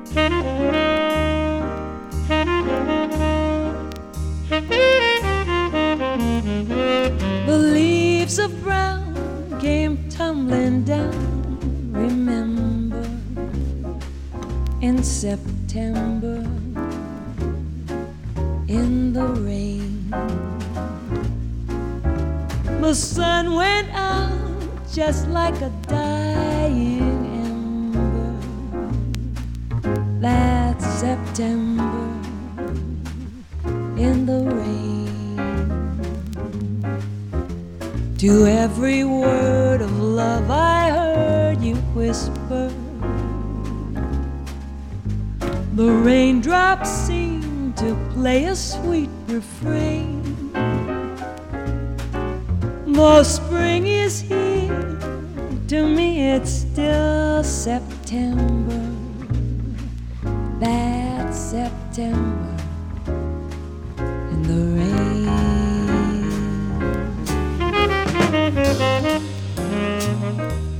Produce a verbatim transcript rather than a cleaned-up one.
The leaves of brown came tumbling down, remember, in September, in the rain. The sun went out just like a dying ember that September in the rain. To every word of love I heard you whisper, the raindrops seemed to play a sweet refrain. Though spring is here, to me it's still September, that September